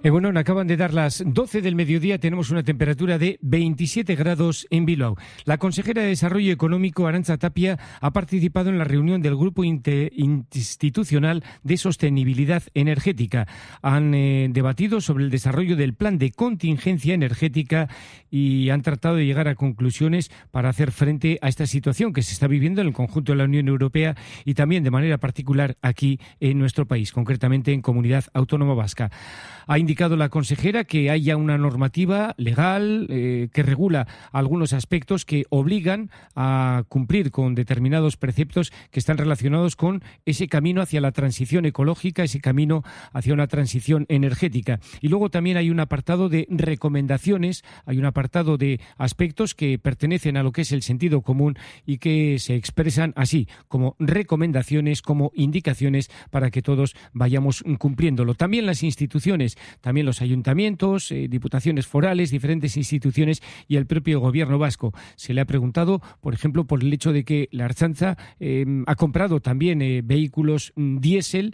Bueno, acaban de dar las 12 del mediodía, tenemos una temperatura de 27 grados en Bilbao. La consejera de Desarrollo Económico, Arantza Tapia, ha participado en la reunión del Grupo Institucional de Sostenibilidad Energética. Han debatido sobre el desarrollo del plan de contingencia energética y han tratado de llegar a conclusiones para hacer frente a esta situación que se está viviendo en el conjunto de la Unión Europea y también de manera particular aquí en nuestro país, concretamente en Comunidad Autónoma Vasca. Ha indicado la consejera que haya una normativa legal que regula algunos aspectos que obligan a cumplir con determinados preceptos que están relacionados con ese camino hacia la transición ecológica, ese camino hacia una transición energética. Y luego también hay un apartado de recomendaciones, hay un apartado de aspectos que pertenecen a lo que es el sentido común y que se expresan así, como recomendaciones, como indicaciones para que todos vayamos cumpliéndolo. También las instituciones, también los ayuntamientos, diputaciones forales, diferentes instituciones y el propio gobierno vasco. Se le ha preguntado, por ejemplo, por el hecho de que la Ertzaintza ha comprado también vehículos diésel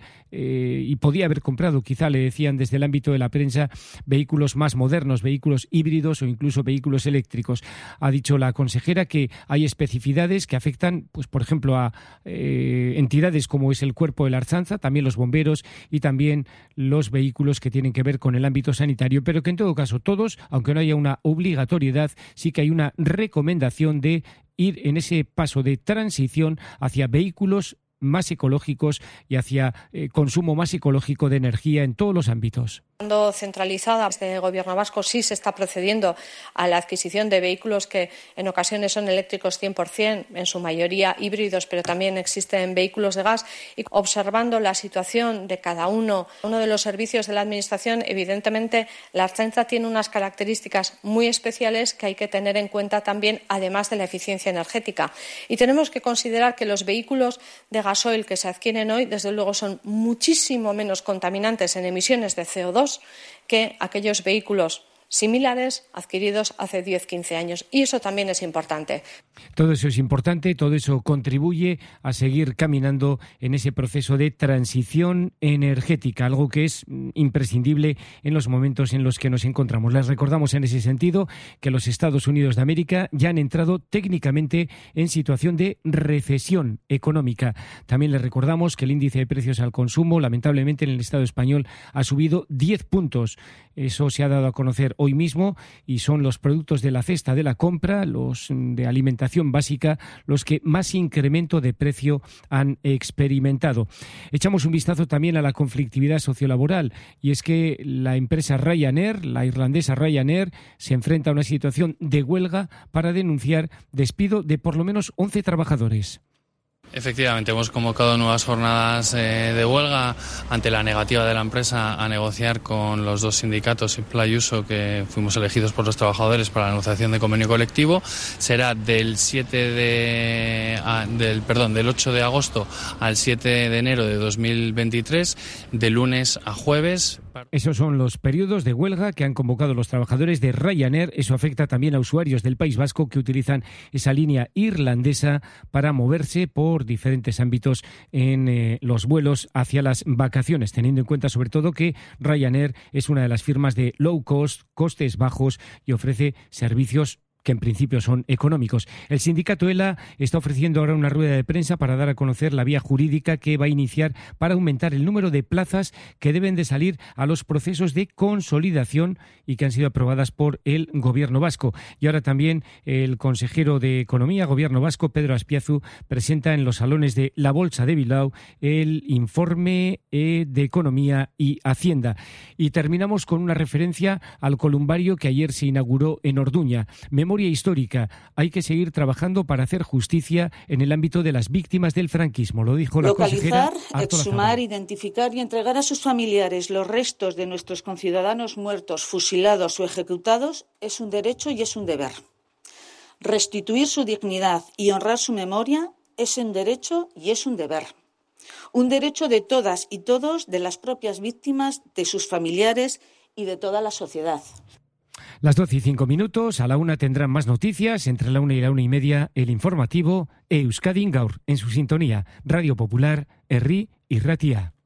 y podía haber comprado, quizá le decían desde el ámbito de la prensa, vehículos más modernos, vehículos híbridos o incluso vehículos eléctricos. Ha dicho la consejera que hay especificidades que afectan, pues por ejemplo, a entidades como es el cuerpo de la Ertzaintza, también los bomberos y también los vehículos que tienen que ver con el ámbito sanitario, pero que en todo caso todos, aunque no haya una obligatoriedad, sí que hay una recomendación de ir en ese paso de transición hacia vehículos más ecológicos y hacia consumo más ecológico de energía en todos los ámbitos. Centralizada, este gobierno vasco sí se está procediendo a la adquisición de vehículos que en ocasiones son eléctricos 100%, en su mayoría híbridos, pero también existen vehículos de gas. Y observando la situación de cada uno de los servicios de la Administración, evidentemente la Ertzaintza tiene unas características muy especiales que hay que tener en cuenta también, además de la eficiencia energética. Y tenemos que considerar que los vehículos de gasoil que se adquieren hoy, desde luego, son muchísimo menos contaminantes en emisiones de CO2 que aquellos vehículos similares adquiridos hace 10-15 años. Y eso también es importante. Todo eso es importante, todo eso contribuye a seguir caminando en ese proceso de transición energética, algo que es imprescindible en los momentos en los que nos encontramos. Les recordamos en ese sentido que los Estados Unidos de América ya han entrado técnicamente en situación de recesión económica. También les recordamos que el índice de precios al consumo, lamentablemente en el Estado español, ha subido 10 puntos. Eso se ha dado a conocer hoy mismo y son los productos de la cesta de la compra, los de alimentación básica, los que más incremento de precio han experimentado. Echamos un vistazo también a la conflictividad sociolaboral y es que la empresa Ryanair, la irlandesa Ryanair, se enfrenta a una situación de huelga para denunciar despido de por lo menos 11 trabajadores. Efectivamente, hemos convocado nuevas jornadas de huelga ante la negativa de la empresa a negociar con los dos sindicatos, IPLA y USO, que fuimos elegidos por los trabajadores para la negociación de convenio colectivo. Será del 8 de agosto al 7 de enero de 2023, de lunes a jueves. Esos son los periodos de huelga que han convocado los trabajadores de Ryanair. Eso afecta también a usuarios del País Vasco que utilizan esa línea irlandesa para moverse por diferentes ámbitos en los vuelos hacia las vacaciones, teniendo en cuenta sobre todo que Ryanair es una de las firmas de low cost, costes bajos y ofrece servicios que en principio son económicos. El sindicato ELA está ofreciendo ahora una rueda de prensa para dar a conocer la vía jurídica que va a iniciar para aumentar el número de plazas que deben de salir a los procesos de consolidación y que han sido aprobadas por el Gobierno vasco. Y ahora también el consejero de Economía, Gobierno vasco, Pedro Azpiazu, presenta en los salones de la Bolsa de Bilbao el informe de Economía y Hacienda. Y terminamos con una referencia al columbario que ayer se inauguró en Orduña. Memoria histórica. Hay que seguir trabajando para hacer justicia en el ámbito de las víctimas del franquismo. Lo dijo la consejera. Localizar, exhumar, identificar y entregar a sus familiares los restos de nuestros conciudadanos muertos, fusilados o ejecutados es un derecho y es un deber. Restituir su dignidad y honrar su memoria es un derecho y es un deber. Un derecho de todas y todos, de las propias víctimas, de sus familiares y de toda la sociedad. Las 12:05, a la 1 tendrán más noticias, entre la 1 y la 1:30 el informativo Euskadi Gaur, en su sintonía, Radio Popular, Herri y Ratia.